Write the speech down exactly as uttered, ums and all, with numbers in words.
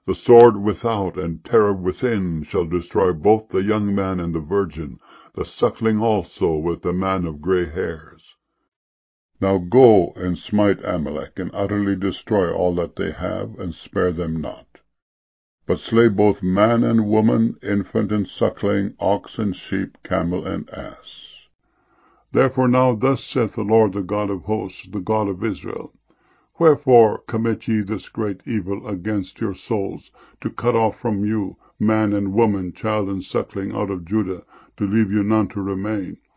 The sword without and terror within shall destroy both the young man and the virgin, the suckling also with the man of gray hairs. Now go and smite Amalek, and utterly destroy all that they have, and spare them not. But slay both man and woman, infant and suckling, ox and sheep, camel and ass. Therefore now thus saith the Lord, the God of hosts, the God of Israel, Wherefore commit ye this great evil against your souls, to cut off from you man and woman, child and suckling out of Judah, to leave you none to remain?